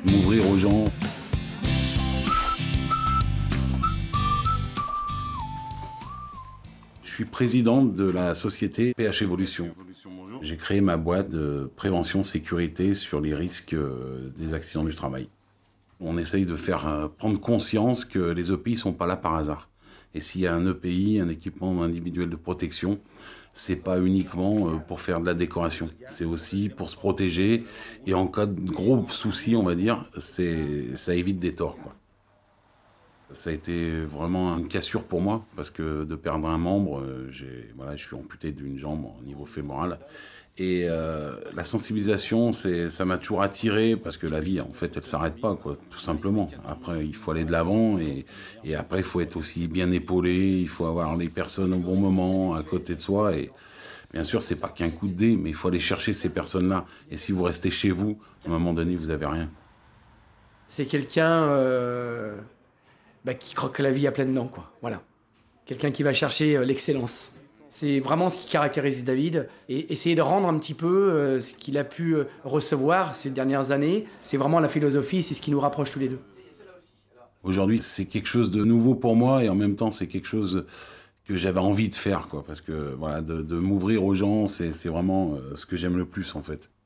m'ouvrir aux gens. Je suis président de la société PH Evolution. J'ai créé ma boîte de prévention sécurité sur les risques des accidents du travail. On essaye de faire prendre conscience que les EPI ne sont pas là par hasard. Et s'il y a un EPI, un équipement individuel de protection, c'est pas uniquement pour faire de la décoration. C'est aussi pour se protéger. Et en cas de gros soucis, on va dire, ça évite des torts, quoi. Ça a été vraiment une cassure pour moi, parce que de perdre un membre, je suis amputé d'une jambe au niveau fémoral. Et la sensibilisation, ça m'a toujours attiré, parce que la vie, en fait, elle ne s'arrête pas, quoi, tout simplement. Après, il faut aller de l'avant, et après, il faut être aussi bien épaulé, il faut avoir les personnes au bon moment, à côté de soi. Et bien sûr, c'est pas qu'un coup de dé, mais il faut aller chercher ces personnes-là. Et si vous restez chez vous, à un moment donné, vous n'avez rien. C'est quelqu'un qui croque la vie à pleines dents, quoi. Voilà. Quelqu'un qui va chercher l'excellence. C'est vraiment ce qui caractérise David. Et essayer de rendre un petit peu ce qu'il a pu recevoir ces dernières années. C'est vraiment la philosophie, c'est ce qui nous rapproche tous les deux. Aujourd'hui, c'est quelque chose de nouveau pour moi, et en même temps, c'est quelque chose que j'avais envie de faire, quoi. Parce que voilà, de m'ouvrir aux gens, c'est vraiment ce que j'aime le plus, en fait.